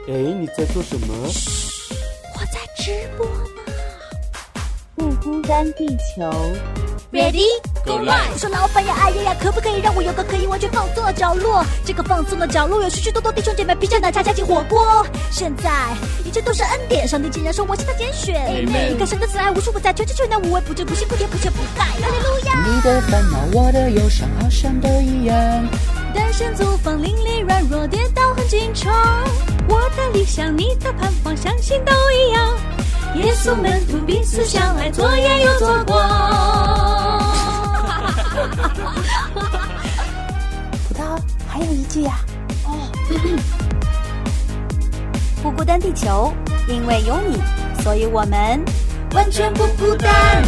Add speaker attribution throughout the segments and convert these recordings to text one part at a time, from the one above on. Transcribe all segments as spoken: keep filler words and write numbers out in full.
Speaker 1: 哎，你在做什么？
Speaker 2: 我在直播呢。
Speaker 3: 不孤单地球
Speaker 2: Ready Go Live！ 我说老板呀，哎呀呀，可不可以让我有个可以完全放松的角落？这个放松的角落有许许多多弟兄姐妹披着奶茶加进火锅。现在一切都是恩典，上帝竟然说我是他拣选。Amen！ 你看神的慈爱无处不在，全知全能无微不至，不辛不甜不缺不败。哈利路亚！
Speaker 4: 你的烦恼，我的忧伤，好像都一样。
Speaker 2: 单身租房邻里软弱跌倒很经常，我的理想你的盼望相信都一样，耶稣门徒彼此相爱，左眼又左光。
Speaker 3: 葡萄还有一句呀、啊、哦，
Speaker 2: 不孤单地球，因为有你，所以我们完全不孤单。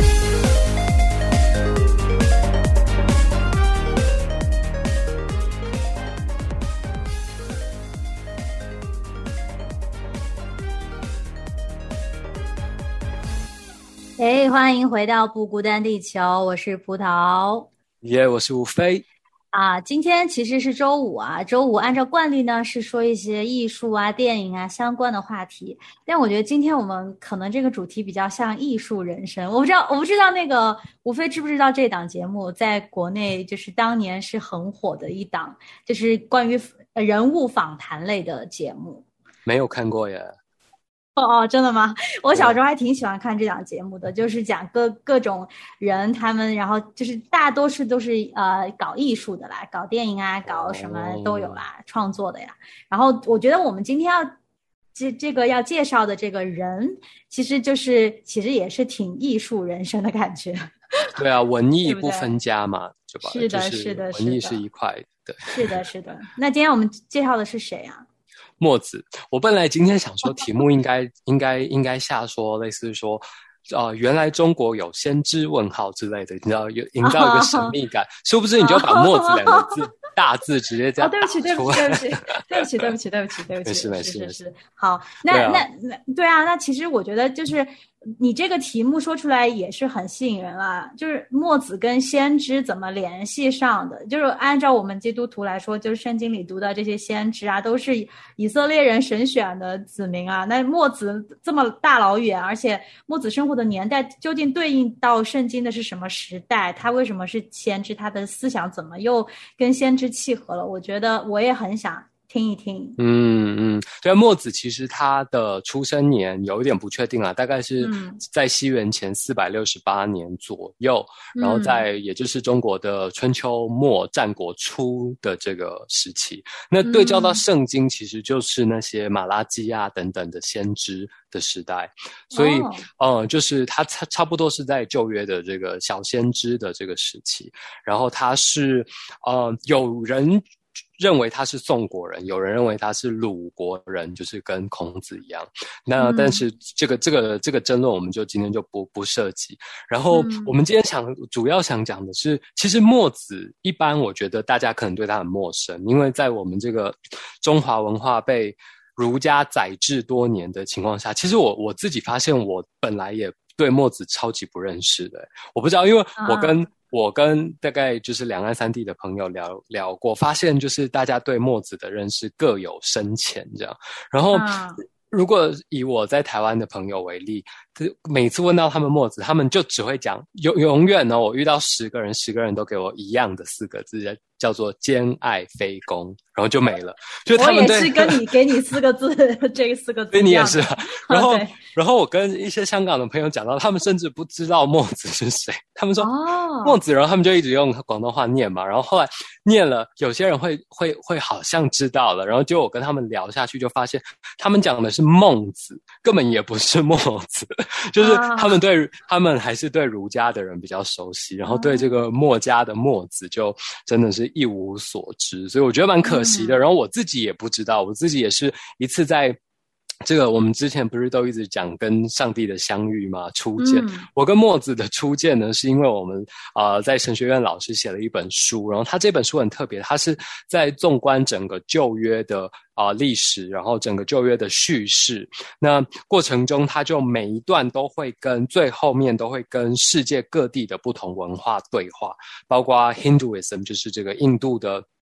Speaker 2: 哎，欢迎回到不孤单地球，我是葡萄。
Speaker 1: 耶、yeah, 我是吴飞。
Speaker 2: 啊，今天其实是周五啊，周五按照惯例呢是说一些艺术啊、电影啊相关的话题，但我觉得今天我们可能这个主题比较像艺术人生。我不知道，我不知道那个吴飞知不知道这档节目在国内就是当年是很火的一档，就是关于人物访谈类的节目。
Speaker 1: 没有看过耶。
Speaker 2: 哦哦，真的吗？我小时候还挺喜欢看这档节目的，就是讲各各种人他们，然后就是大多数都是呃搞艺术的啦，搞电影啊，搞什么都有啦，哦、创作的呀。然后我觉得我们今天要这这个要介绍的这个人，其实就是其实也是挺艺术人生的感觉。
Speaker 1: 对啊，文艺不分家嘛，对吧？
Speaker 2: 是的，是的，
Speaker 1: 文艺是一块的。
Speaker 2: 是的，是的。那今天我们介绍的是谁啊？
Speaker 1: 墨子。我本来今天想说题目应该应该应该下说类似说呃原来中国有先知问号之类的，你知道有营造一个神秘感，殊不知你就把墨子两个字大字直接这样打出来。
Speaker 2: 哦，对不起，对不起，对不起，对不起，对不起，对不起，
Speaker 1: 没事没事
Speaker 2: 是是是。好，那、啊、那那对啊，那其实我觉得就是你这个题目说出来也是很吸引人啊，就是墨子跟先知怎么联系上的？就是按照我们基督徒来说，就是圣经里读的这些先知啊，都是以色列人神选的子民啊。那墨子这么大老远，而且墨子生活的年代究竟对应到圣经的是什么时代？他为什么是先知？他的思想怎么又跟先知契合了？我觉得我也很想听一听。
Speaker 1: 嗯嗯，对，墨子其实他的出生年有一点不确定啦，大概是在西元前四百六十八年左右，嗯、然后在也就是中国的春秋末战国初的这个时期。那对照到圣经，其实就是那些马拉基亚等等的先知的时代，所以、哦、呃，就是他差差不多是在旧约的这个小先知的这个时期，然后他是呃有人认为他是宋国人，有人认为他是鲁国人，就是跟孔子一样。那但是这个、嗯、这个这个争论，我们就今天就不不涉及。然后我们今天想、嗯、主要想讲的是，其实墨子一般我觉得大家可能对他很陌生，因为在我们这个中华文化被儒家宰制多年的情况下，其实我我自己发现，我本来也对墨子超级不认识的。我不知道，因为我跟、啊我跟大概就是两岸三地的朋友聊聊过，发现就是大家对墨子的认识各有深浅这样。然后、啊、如果以我在台湾的朋友为例，每次问到他们墨子，他们就只会讲永永远呢，我遇到十个人，十个人都给我一样的四个字，叫做兼爱非攻，然后就没了。就是他们对
Speaker 2: 我也是跟你给你四个字，这四个字。
Speaker 1: 对，你也是。然后，然后我跟一些香港的朋友讲到，他们甚至不知道墨子是谁。他们说、哦、墨子，然后他们就一直用广东话念嘛。然后后来念了，有些人会会会好像知道了，然后就我跟他们聊下去，就发现他们讲的是孟子，根本也不是墨子。就是他们对、哦、他们还是对儒家的人比较熟悉，然后对这个墨家的墨子就真的是一无所知，所以我觉得蛮可惜的。然后我自己也不知道，我自己也是一次在这个我们之前不是都一直讲跟上帝的相遇吗？初见、嗯、我跟墨子的初见呢，是因为我们呃在神学院老师写了一本书，然后他这本书很特别，他是在纵观整个旧约的啊、呃、历史，然后整个旧约的叙事，那过程中他就每一段都会跟最后面都会跟世界各地的不同文化对话，包括 Hinduism 就是这个印度的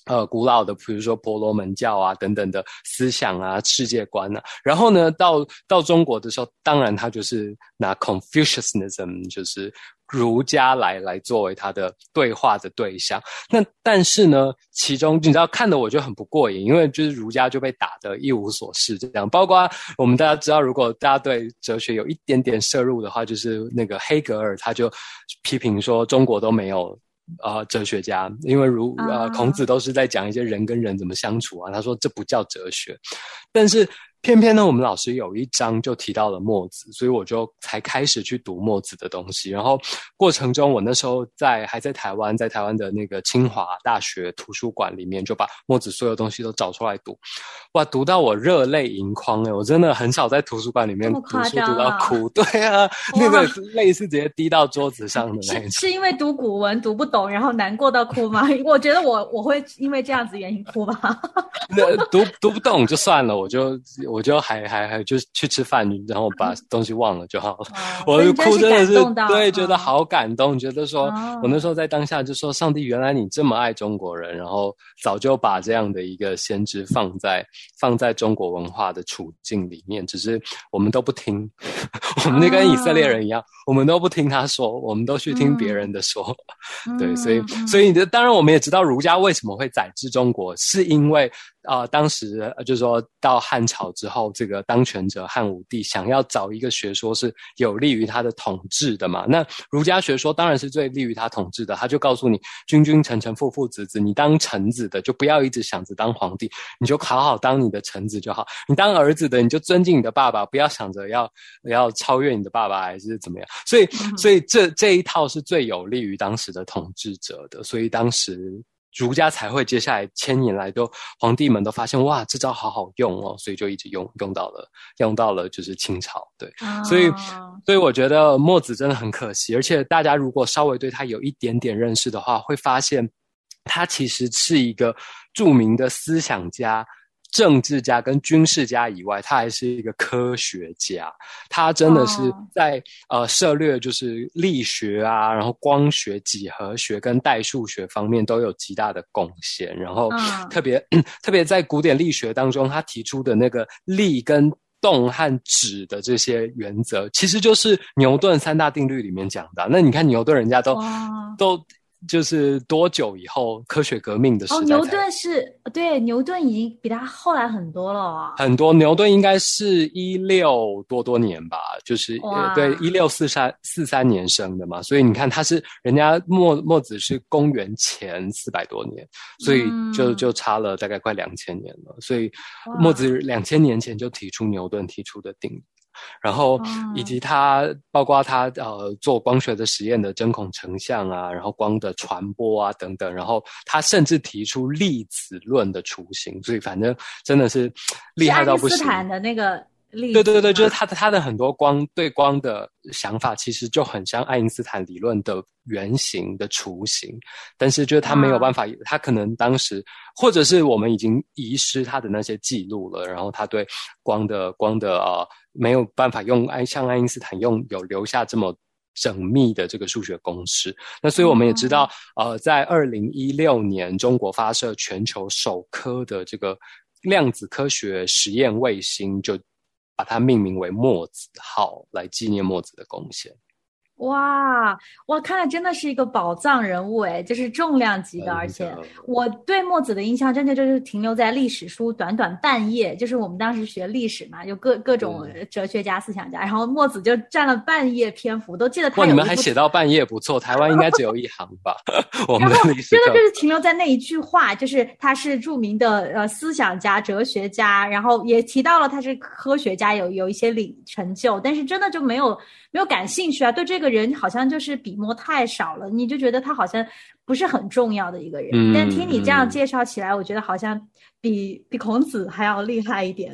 Speaker 1: 呃，古老的，比如说婆罗门教啊等等的思想啊、世界观啊，然后呢，到到中国的时候，当然他就是拿 Confucianism， 就是儒家来来作为他的对话的对象。那但是呢，其中你知道看的我就很不过瘾，因为就是儒家就被打得一无所事这样。包括我们大家知道，如果大家对哲学有一点点涉入的话，就是那个黑格尔他就批评说中国都没有。呃，哲学家，因为如呃孔子都是在讲一些人跟人怎么相处啊，他说这不叫哲学，但是偏偏呢，我们老师有一章就提到了墨子，所以我就才开始去读墨子的东西。然后过程中，我那时候在还在台湾，在台湾的那个清华大学图书馆里面，就把墨子所有东西都找出来读。哇，读到我热泪盈眶哎！我真的很少在图书馆里面读书读到哭。对啊，那个泪是直接滴到桌子上的那种。
Speaker 2: 是, 是因为读古文读不懂，然后难过到哭吗？我觉得我我会因为这样子原因哭吧。
Speaker 1: 那读读不懂就算了，我就我就还还还就去吃饭，然后把东西忘了就好了。哦、我就哭真的是对，觉得好感动，觉得说、哦、我那时候在当下就说，上帝，原来你这么爱中国人，然后早就把这样的一个先知放在放在中国文化的处境里面，只是我们都不听，我们就跟以色列人一样，哦、我们都不听他说，我们都去听别人的说。嗯、对，所以所以当然我们也知道儒家为什么会载至中国，是因为。呃，当时就是说到汉朝之后，这个当权者汉武帝想要找一个学说是有利于他的统治的嘛，那儒家学说当然是最利于他统治的，他就告诉你君君臣臣父父子子，你当臣子的就不要一直想着当皇帝，你就好好当你的臣子就好，你当儿子的你就尊敬你的爸爸，不要想着要要超越你的爸爸还是怎么样，所以所以这这一套是最有利于当时的统治者的，所以当时儒家才会接下来千年来都皇帝们都发现哇这招好好用哦，所以就一直用用到了用到了就是清朝。对、哦、所以所以我觉得墨子真的很可惜，而且大家如果稍微对他有一点点认识的话，会发现他其实是一个著名的思想家、政治家跟军事家以外，他还是一个科学家。他真的是在、哦、呃涉猎就是力学啊，然后光学、几何学跟代数学方面都有极大的贡献。然后特别、哦、特别在古典力学当中，他提出的那个力跟动和质的这些原则，其实就是牛顿三大定律里面讲的。那你看牛顿人家都、哦、都。就是多久以后科学革命的时代？哦，
Speaker 2: 牛顿是对，牛顿已经比他后来很多了啊。
Speaker 1: 很多，牛顿应该是一六多多年吧，就是呃对一六四三四三年生的嘛，所以你看他是人家墨墨子是公元前四百多年，所以就就差了大概快两千年了，所以墨子两千年前就提出牛顿提出的定理。然后以及他包括他呃做光学的实验的针孔成像啊，然后光的传播啊等等，然后他甚至提出粒子论的雏形，所以反正真的是厉害到不行。
Speaker 2: 是爱因斯坦的那个粒子，
Speaker 1: 对对对，就是他的他的很多光对光的想法其实就很像爱因斯坦理论的原型的雏形，但是就是他没有办法、啊、他可能当时或者是我们已经遗失他的那些记录了，然后他对光的光的呃没有办法用爱像爱因斯坦用有留下这么缜密的这个数学公式。那所以我们也知道、嗯、呃在二零一六年中国发射全球首颗的这个量子科学实验卫星，就把它命名为墨子号，来纪念墨子的贡献。
Speaker 2: 哇哇，看来真的是一个宝藏人物诶，就是重量级的，而且我对墨子的印象真的就是停留在历史书短短半页，就是我们当时学历史嘛，就各各种哲学家、思想家，然后墨子就占了半页篇幅，都记得他有一部。哇，
Speaker 1: 你们还写到半页，不错，台湾应该只有一行吧？我们的历史
Speaker 2: 真的就是停留在那一句话，就是他是著名的呃思想家、哲学家，然后也提到了他是科学家，有有一些领成就，但是真的就没有没有感兴趣啊，对这个人好像就是笔墨太少了，你就觉得他好像不是很重要的一个人、嗯、但听你这样介绍起来、嗯、我觉得好像比比孔子还要厉害一点呢。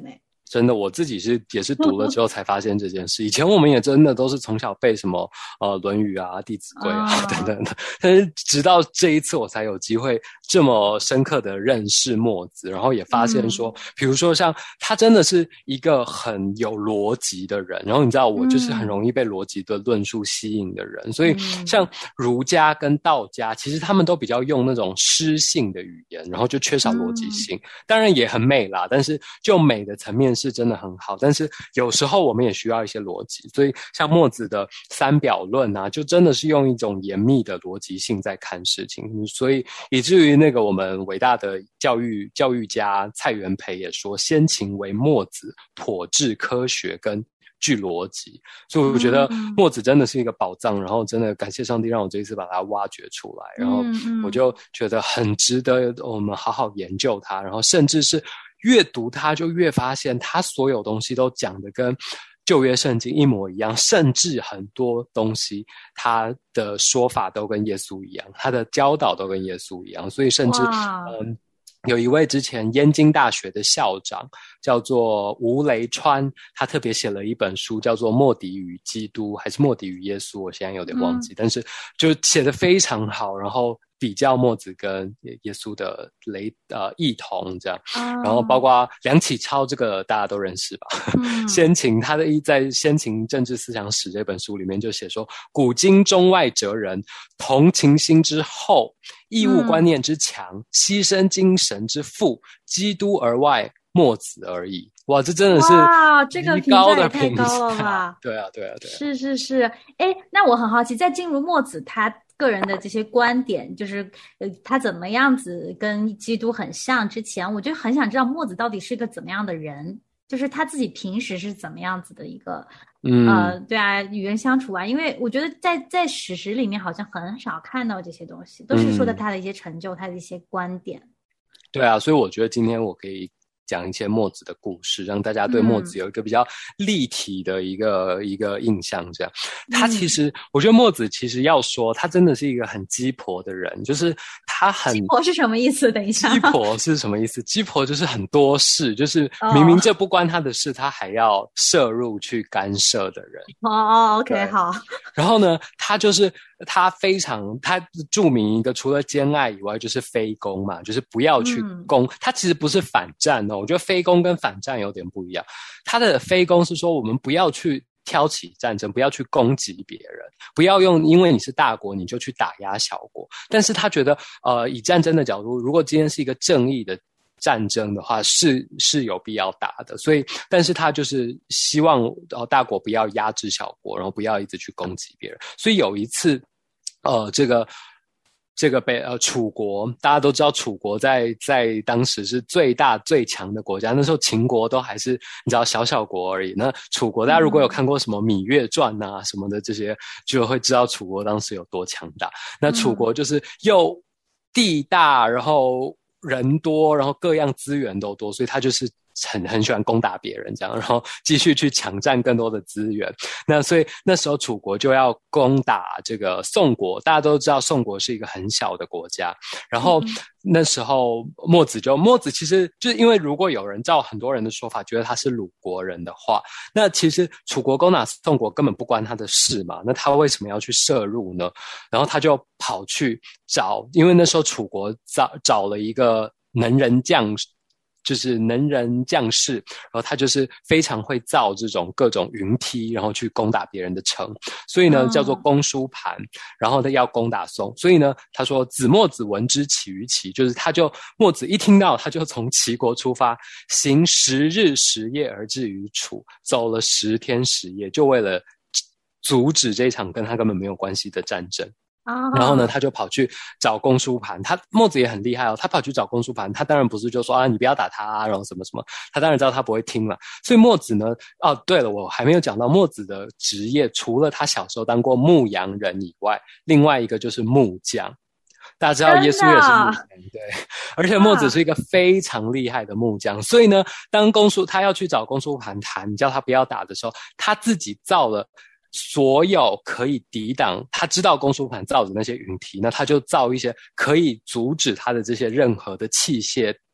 Speaker 1: 真的，我自己是也是读了之后才发现这件事。以前我们也真的都是从小背什么呃《论语》啊、《弟子规》啊、哦、等等的，但是直到这一次我才有机会这么深刻的认识墨子，然后也发现说，嗯、比如说像他真的是一个很有逻辑的人，然后你知道我就是很容易被逻辑的论述吸引的人，嗯、所以像儒家跟道家，其实他们都比较用那种诗性的语言，然后就缺少逻辑性，嗯、当然也很美啦，但是就美的层面是真的很好，但是有时候我们也需要一些逻辑，所以像墨子的三表论啊，就真的是用一种严密的逻辑性在看事情，所以以至于那个我们伟大的教育教育家蔡元培也说，先秦为墨子颇治科学跟具逻辑，所以我觉得墨子真的是一个宝藏，然后真的感谢上帝让我这一次把它挖掘出来，然后我就觉得很值得我们好好研究它，然后甚至是越读它就越发现它所有东西都讲的跟旧约圣经一模一样，甚至很多东西它的说法都跟耶稣一样，它的教导都跟耶稣一样，所以甚至嗯。有一位之前燕京大学的校长叫做吴雷川，他特别写了一本书叫做《莫迪与基督》还是《莫迪与耶稣》，我现在有点忘记，嗯、但是就写得非常好，然后比较墨子跟耶稣的雷呃异同这样，然后包括梁启超这个大家都认识吧，嗯、先秦他的在《先秦政治思想史》这本书里面就写说，古今中外哲人同情心之厚，义务观念之强，嗯、牺牲精神之富，基督而外，墨子而已。哇，这真的是
Speaker 2: 哇，这个评价也太高了吧？
Speaker 1: 对啊，对啊，对啊。
Speaker 2: 是是是，哎，那我很好奇，在进入墨子他个人的这些观点，就是呃，他怎么样子跟基督很像之前，我就很想知道墨子到底是个怎么样的人，就是他自己平时是怎么样子的一个，嗯，呃，对啊，与人相处啊，因为我觉得在在史实里面好像很少看到这些东西，都是说的他的一些成就，嗯、他的一些观点。
Speaker 1: 对啊，所以我觉得今天我可以讲一些墨子的故事，让大家对墨子有一个比较立体的一个、嗯、一个印象。这样，他其实、嗯、我觉得墨子其实要说，他真的是一个很鸡婆的人，就是他很
Speaker 2: 鸡婆是什么意思？等一下，
Speaker 1: 鸡婆是什么意思？鸡婆就是很多事，就是明明这不关他的事，他还要涉入去干涉的人。
Speaker 2: 哦哦 ，OK， 好。
Speaker 1: 然后呢，他就是他非常他著名一个，除了兼爱以外，就是非攻嘛，就是不要去攻。嗯、他其实不是反战哦。我觉得非攻跟反战有点不一样，他的非攻是说我们不要去挑起战争，不要去攻击别人，不要用因为你是大国你就去打压小国。但是他觉得呃，以战争的角度，如果今天是一个正义的战争的话，是是有必要打的。所以但是他就是希望呃大国不要压制小国，然后不要一直去攻击别人。所以有一次呃这个这个北呃楚国，大家都知道楚国在在当时是最大最强的国家，那时候秦国都还是你知道小小国而已。那楚国大家如果有看过什么《芈月传》啊什么的这些，就会知道楚国当时有多强大。那楚国就是又地大，然后人多，然后各样资源都多，所以他就是很很喜欢攻打别人这样，然后继续去抢占更多的资源。那所以那时候楚国就要攻打这个宋国，大家都知道宋国是一个很小的国家。然后那时候墨子就墨子其实就是因为如果有人照很多人的说法觉得他是鲁国人的话，那其实楚国攻打宋国根本不关他的事嘛，那他为什么要去涉入呢？然后他就跑去找，因为那时候楚国找找了一个能人将就是能人将士，然后他就是非常会造这种各种云梯，然后去攻打别人的城，所以呢、哦、叫做攻书盘，然后他要攻打宋。所以呢他说子墨子闻之起于齐，就是他就墨子一听到他就从齐国出发，行十日十夜而至于楚，走了十天十夜，就为了阻止这场跟他根本没有关系的战争。
Speaker 2: Oh.
Speaker 1: 然后呢他就跑去找公输盘，他墨子也很厉害哦，他跑去找公输盘，他当然不是就说啊你不要打他啊然后什么什么，他当然知道他不会听了。所以墨子呢哦对了，我还没有讲到墨子的职业，除了他小时候当过牧羊人以外，另外一个就是木匠。大家知道耶稣也是木匠，对，而且墨子是一个非常厉害的木匠。所以呢当公输他要去找公输盘谈叫他不要打的时候，他自己造了所有可以抵挡，他知道公输盘造的那些云梯，那他就造一些可以阻止他的这些任何的器械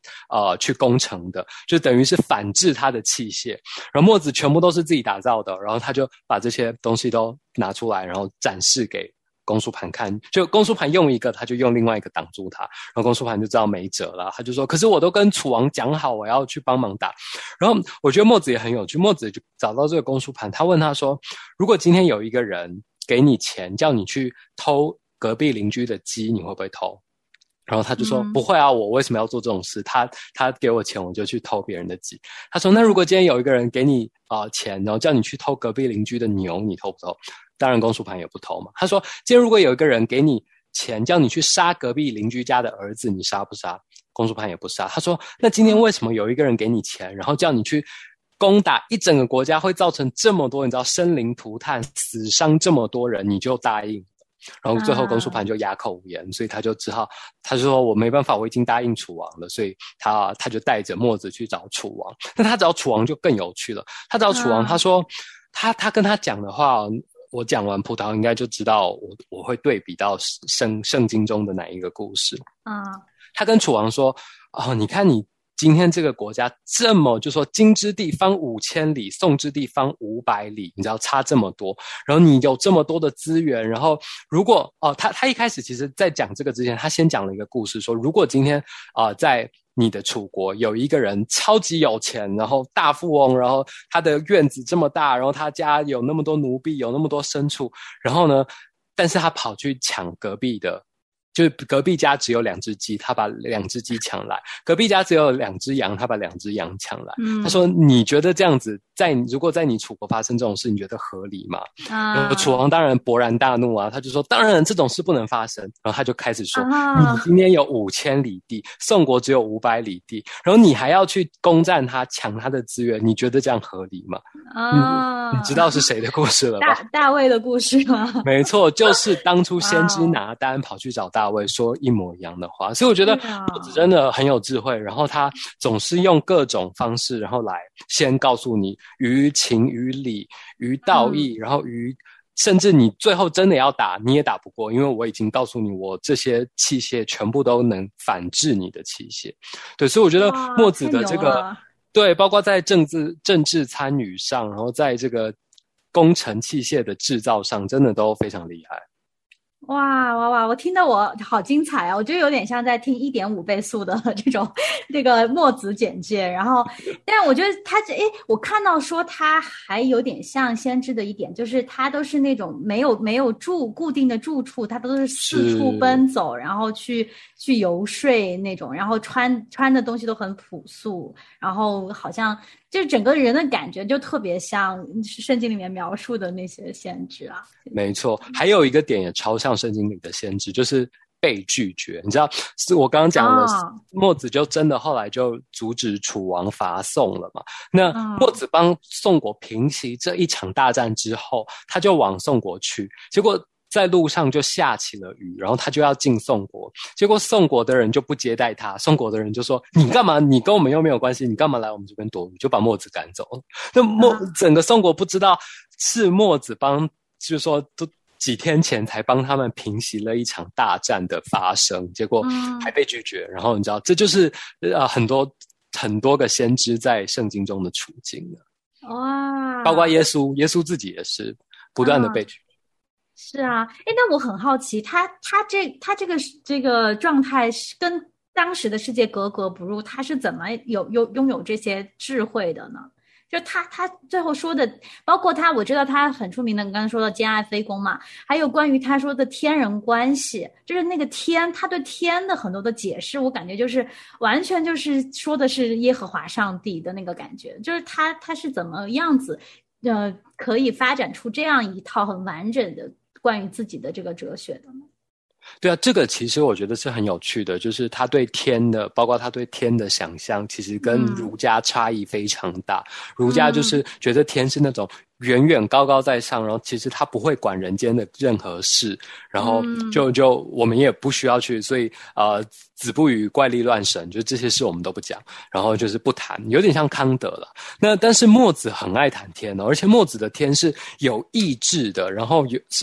Speaker 1: 呃去攻城的，就等于是反制他的器械。然后墨子全部都是自己打造的，然后他就把这些东西都拿出来，然后展示给公输盘看，就公输盘用一个，他就用另外一个挡住他，然后公输盘就知道没辙了，他就说可是我都跟楚王讲好我要去帮忙打。然后我觉得墨子也很有趣，墨子就找到这个公输盘，他问他说，如果今天有一个人给你钱叫你去偷隔壁邻居的鸡，你会不会偷？然后他就说、嗯、不会啊，我为什么要做这种事，他他给我钱我就去偷别人的鸡。他说那如果今天有一个人给你、呃、钱，然后叫你去偷隔壁邻居的牛，你偷不偷？当然公输盘也不偷嘛。他说今天如果有一个人给你钱叫你去杀隔壁邻居家的儿子，你杀不杀？公输盘也不杀。他说那今天为什么有一个人给你钱然后叫你去攻打一整个国家，会造成这么多你知道生灵涂炭死伤这么多人，你就答应？然后最后公输盘就哑口无言、啊、所以他就只好他就说我没办法，我已经答应楚王了，所以他他就带着墨子去找楚王。那他找楚王就更有趣了，他找楚王、啊、他说他他跟他讲的话，我讲完葡萄应该就知道我我会对比到圣圣经中的哪一个故事啊。他跟楚王说哦，你看你今天这个国家这么就说今之地方五千里，宋之地方五百里，你知道差这么多，然后你有这么多的资源，然后如果哦他他一开始其实在讲这个之前他先讲了一个故事，说如果今天啊、呃、在你的楚国有一个人超级有钱，然后大富翁，然后他的院子这么大，然后他家有那么多奴婢，有那么多牲畜，然后呢但是他跑去抢隔壁的，就是隔壁家只有两只鸡，他把两只鸡抢来，隔壁家只有两只羊，他把两只羊抢来、嗯、他说你觉得这样子在如果在你楚国发生这种事你觉得合理吗？啊、楚王当然勃然大怒啊，他就说当然这种事不能发生，然后他就开始说、啊、你今天有五千里地，宋国只有五百里地，然后你还要去攻占他抢他的资源，你觉得这样合理吗？啊、你, 你知道是谁的故事了吧？
Speaker 2: 大大卫的故事吗？
Speaker 1: 没错，就是当初先知拿单跑去找大卫说一模一样的话，所以我觉得墨子真的很有智慧，然后他总是用各种方式然后来先告诉你于情于理于道义、嗯、然后于甚至你最后真的要打你也打不过，因为我已经告诉你我这些器械全部都能反制你的器械。对，所以我觉得墨子的这个对包括在政治政治参与上，然后在这个工程器械的制造上真的都非常厉害。
Speaker 2: 哇哇哇！我听得我好精彩啊！我觉得有点像在听一点五倍速的这种这个墨子简介。然后，但是我觉得他这诶，我看到说他还有点像先知的一点，就是他都是那种没有没有住固定的住处，他都是四处奔走，然后去去游说那种，然后穿穿的东西都很朴素，然后好像就是整个人的感觉就特别像圣经里面描述的那些先知啊。
Speaker 1: 没错，还有一个点也超像圣经里的先知，就是被拒绝。你知道是我刚刚讲的、哦、墨子就真的后来就阻止楚王伐宋了嘛。那墨子帮宋国平息这一场大战之后，他就往宋国去，结果在路上就下起了雨，然后他就要进宋国，结果宋国的人就不接待他，宋国的人就说你干嘛，你跟我们又没有关系，你干嘛来我们这边躲雨，就把墨子赶走了。那墨、嗯、整个宋国不知道是墨子帮，就是说都几天前才帮他们平息了一场大战的发生，结果还被拒绝、嗯、然后你知道这就是呃很多很多个先知在圣经中的处境了。哇，包括耶稣耶稣自己也是不断的被拒绝、嗯
Speaker 2: 是啊，诶，那我很好奇，他他这他这个这个状态是跟当时的世界格格不入，他是怎么有有拥有这些智慧的呢？就他他最后说的，包括他，我知道他很出名的，你刚刚说到兼爱非攻嘛，还有关于他说的天人关系，就是那个天，他对天的很多的解释，我感觉就是完全就是说的是耶和华上帝的那个感觉，就是他他是怎么样子，呃，可以发展出这样一套很完整的关于自己的这个哲学的呢？
Speaker 1: 对啊，这个其实我觉得是很有趣的，就是他对天的，包括他对天的想象，其实跟儒家差异非常大。嗯、儒家就是觉得天是那种远远高高在上，然后其实他不会管人间的任何事，然后就就我们也不需要去，所以呃，子不语怪力乱神，就这些事我们都不讲，然后就是不谈，有点像康德了。那但是墨子很爱谈天哦，而且墨子的天是有意志的，然后有是。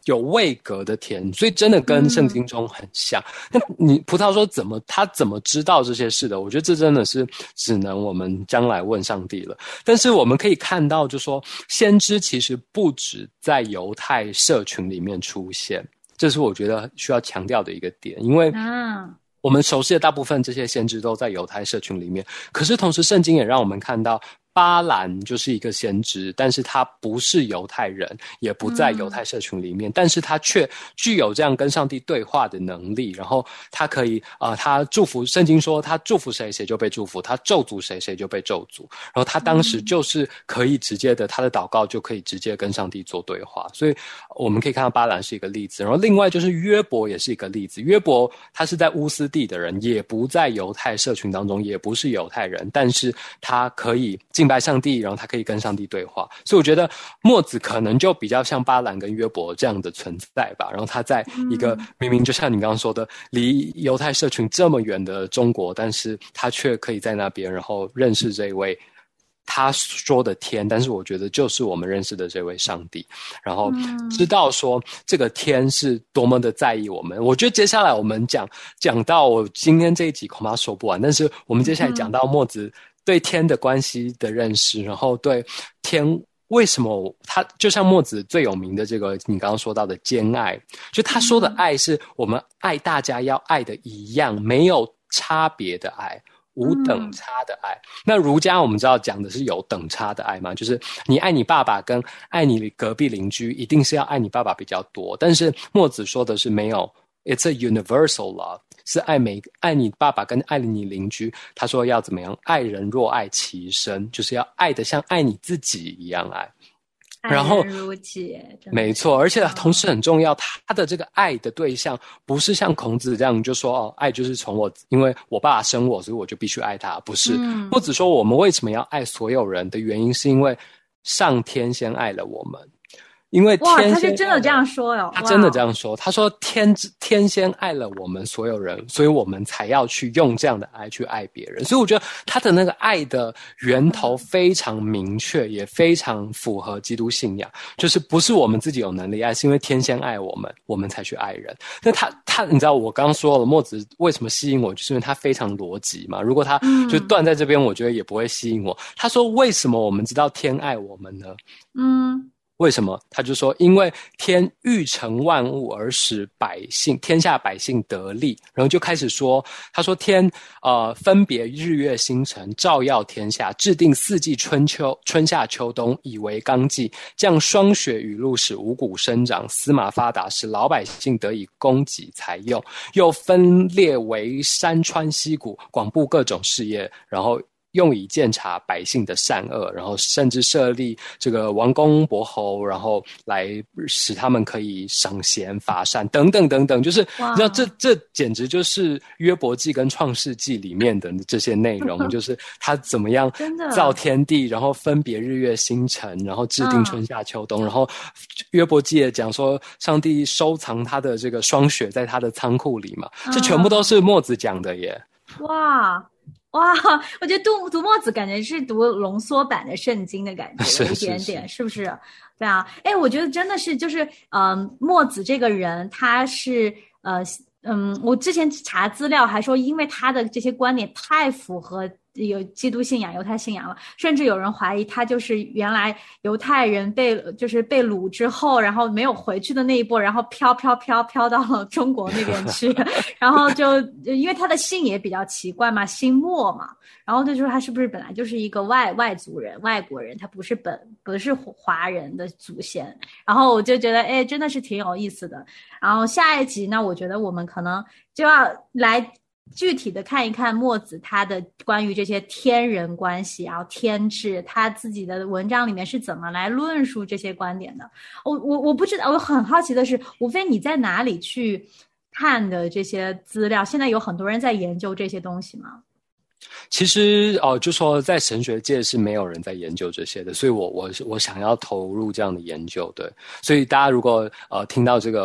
Speaker 1: 有味格的甜，所以真的跟圣经中很像。那、嗯、你葡萄说怎么他怎么知道这些事的？我觉得这真的是只能我们将来问上帝了。但是我们可以看到，就说先知其实不止在犹太社群里面出现，这是我觉得需要强调的一个点，因为我们熟悉的大部分这些先知都在犹太社群里面，可是同时圣经也让我们看到巴兰就是一个先知，但是他不是犹太人，也不在犹太社群里面、嗯、但是他却具有这样跟上帝对话的能力，然后他可以呃，他祝福，圣经说他祝福谁谁就被祝福，他咒诅谁谁就被咒诅，然后他当时就是可以直接的，他的祷告就可以直接跟上帝做对话，所以我们可以看到巴兰是一个例子。然后另外就是约伯也是一个例子，约伯他是在乌斯地的人，也不在犹太社群当中，也不是犹太人，但是他可以敬拜上帝，然后他可以跟上帝对话，所以我觉得墨子可能就比较像巴兰跟约伯这样的存在吧。然后他在一个明明就像你刚刚说的离犹太社群这么远的中国，但是他却可以在那边然后认识这位他说的天，但是我觉得就是我们认识的这位上帝，然后知道说这个天是多么的在意我们。我觉得接下来我们讲讲到我今天这一集恐怕说不完，但是我们接下来讲到墨子对天的关系的认识，然后对天为什么他就像墨子最有名的这个你刚刚说到的兼爱，就他说的爱是我们爱大家要爱的一样，没有差别的爱，无等差的爱、嗯、那儒家我们知道讲的是有等差的爱嘛，就是你爱你爸爸跟爱你隔壁邻居一定是要爱你爸爸比较多，但是墨子说的是没有， it's a universal love， 是爱每爱你爸爸跟爱你邻居，他说要怎么样，爱人若爱其身，就是要爱得像爱你自己一样爱，然后
Speaker 2: 爱人如己，
Speaker 1: 没错，而且同时很重要，他的这个爱的对象不是像孔子这样就说哦，爱就是从我，因为我爸爸生我，所以我就必须爱他，不是。嗯、墨子说我们为什么要爱所有人的原因，是因为上天先爱了我们。因为天，哇，
Speaker 2: 他是真的这样说哟！
Speaker 1: 他真的这样说，他说天天先爱了我们所有人，所以我们才要去用这样的爱去爱别人。所以我觉得他的那个爱的源头非常明确，也非常符合基督信仰，就是不是我们自己有能力爱，是因为天先爱我们，我们才去爱人。那他他，你知道我刚刚说了，墨子为什么吸引我，就是因为他非常逻辑嘛。如果他就断在这边，我觉得也不会吸引我。他说为什么我们知道天爱我们呢？嗯。为什么？他就说因为天欲成万物而使百姓天下百姓得利，然后就开始说，他说天呃分别日月星辰，照耀天下，制定四季春秋春夏秋冬，以为纲纪，降霜雪雨露，使五谷生长，司马发达，使老百姓得以供给财用，又分裂为山川溪谷，广布各种事业，然后用以鉴察百姓的善恶，然后甚至设立这个王公伯侯，然后来使他们可以赏贤罚善等等等等，就是你知道这这简直就是约伯记跟创世纪里面的这些内容，就是他怎么样造天地，然后分别日月星辰，然后制定春夏秋冬，嗯、然后约伯记也讲说上帝收藏他的这个霜雪在他的仓库里嘛，这全部都是墨子讲的耶。
Speaker 2: 哇哇，我觉得读读墨子感觉是读浓缩版的圣经的感觉，有一点点，是, 是, 是, 是不是？对啊，哎，我觉得真的是，就是，嗯、呃，墨子这个人，他是，呃，嗯，我之前查资料还说，因为他的这些观点太符合有基督信仰、犹太信仰了，甚至有人怀疑他就是原来犹太人被就是被掳之后，然后没有回去的那一波，然后飘飘飘飘到了中国那边去，然后就因为他的姓也比较奇怪嘛，姓墨嘛，然后就说他是不是本来就是一个外外族人、外国人，他不是本不是华人的祖先，然后我就觉得哎，真的是挺有意思的。然后下一集呢，我觉得我们可能就要来具体的看一看墨子他的关于这些天人关系，然后天志，他自己的文章里面是怎么来论述这些观点的。我我我不知道，我很好奇的是，吴飞你在哪里去看的这些资料？现在有很多人在研究这些东西吗？
Speaker 1: 其实哦，就说在神学界是没有人在研究这些的，所以我我我想要投入这样的研究，对。所以大家如果呃听到这个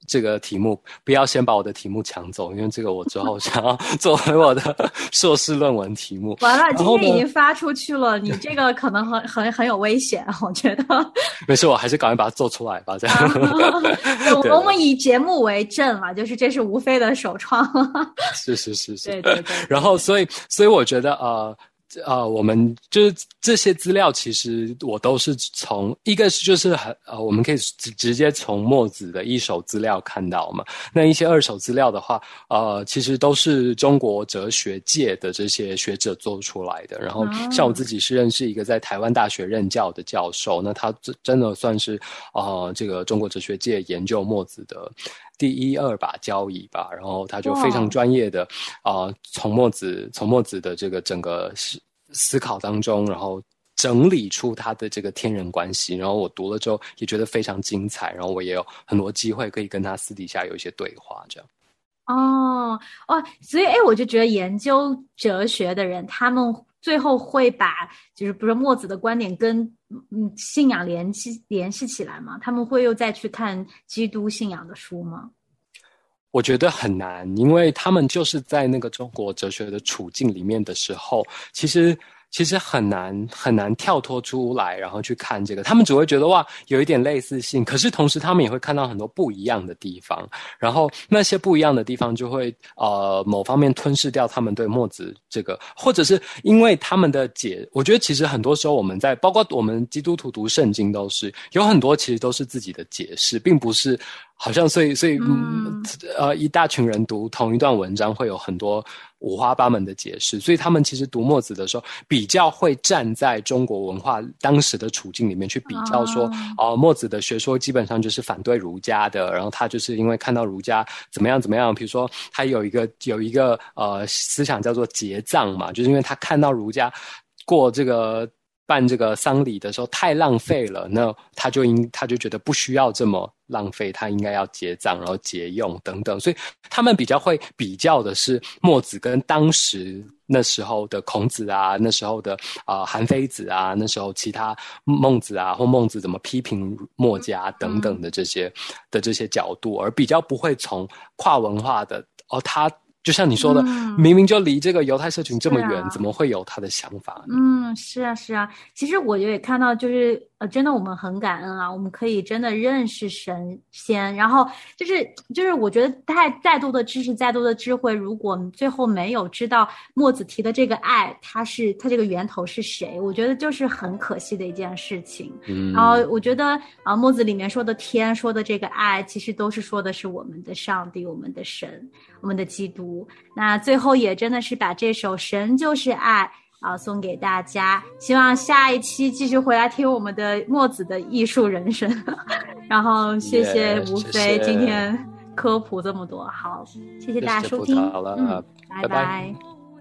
Speaker 1: 这个题目，不要先把我的题目抢走，因为这个我之后想要作为我的硕士论文题目。
Speaker 2: 完了，今天已经发出去了，你这个可能很很很有危险，我觉得。
Speaker 1: 没事，我还是赶快把它做出来吧，这样。
Speaker 2: 我们以节目为证嘛，就是这是吴飞的首创。
Speaker 1: 是是是是，
Speaker 2: 对对 对, 对。
Speaker 1: 然后，所以所以我觉得呃。呃，我们就是这些资料，其实我都是从一个是就是很呃，我们可以直直接从墨子的一手资料看到嘛。那一些二手资料的话，呃，其实都是中国哲学界的这些学者做出来的。然后，像我自己是认识一个在台湾大学任教的教授，那他真的算是呃这个中国哲学界研究墨子的第一二把交椅吧，然后他就非常专业的啊、呃，从墨子从墨子的这个整个思考当中，然后整理出他的这个天人关系，然后我读了之后也觉得非常精彩，然后我也有很多机会可以跟他私底下有一些对话，这样。
Speaker 2: 哦哦，所以哎，我就觉得研究哲学的人，他们最后会把就是比如说墨子的观点跟嗯信仰联系联系起来吗？他们会又再去看基督信仰的书吗？
Speaker 1: 我觉得很难，因为他们就是在那个中国哲学的处境里面的时候，其实其实很难很难跳脱出来，然后去看这个。他们只会觉得哇，有一点类似性，可是同时他们也会看到很多不一样的地方，然后那些不一样的地方就会呃某方面吞噬掉他们对墨子这个，或者是因为他们的解，我觉得其实很多时候我们在包括我们基督徒读圣经都是有很多其实都是自己的解释，并不是。好像所以所以嗯呃一大群人读同一段文章会有很多五花八门的解释，所以他们其实读墨子的时候比较会站在中国文化当时的处境里面去比较说哦、呃、墨子的学说基本上就是反对儒家的，然后他就是因为看到儒家怎么样怎么样，比如说他有一个有一个呃思想叫做节葬嘛，就是因为他看到儒家过这个办这个丧礼的时候太浪费了，那他就应他就觉得不需要这么浪费，他应该要节葬，然后节用等等，所以他们比较会比较的是墨子跟当时那时候的孔子啊，那时候的啊、呃、韩非子啊，那时候其他孟子啊或孟子怎么批评墨家等等的这些、嗯、的这些角度，而比较不会从跨文化的哦他。就像你说的、嗯、明明就离这个犹太社群这么远、啊、怎么会有他的想法呢？
Speaker 2: 嗯，是啊是啊，其实我也看到就是呃，真的我们很感恩啊，我们可以真的认识神仙，然后就是就是我觉得太再多的知识再多的智慧，如果最后没有知道墨子提的这个爱它是它这个源头是谁，我觉得就是很可惜的一件事情。嗯，然后我觉得啊、呃，墨子里面说的天说的这个爱其实都是说的是我们的上帝，我们的神，我们的基督。那最后也真的是把这首《神就是爱》啊送给大家，希望下一期继续回来听我们的墨子的艺术人生。然后谢谢吴飞、yeah, 今天科普这么多，好，谢谢大家收听，嗯，拜拜。拜拜。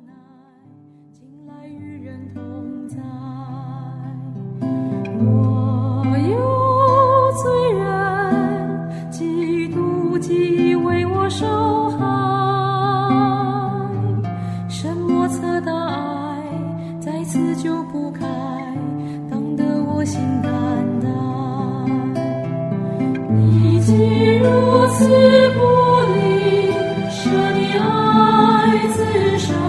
Speaker 4: 我有罪人，基督既为我受害。什莫测的爱在此就不开，当得我心肝胆。你既如此不离，舍你爱自受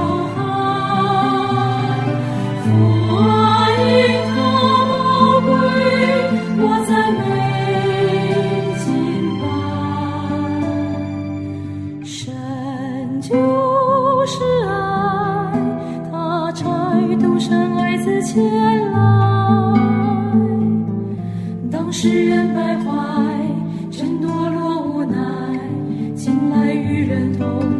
Speaker 4: 害，父爱因他宝贵，我赞美敬拜。神就是爱，他拆独生爱子前来，当世人败坏，真堕落无奈，近来与人同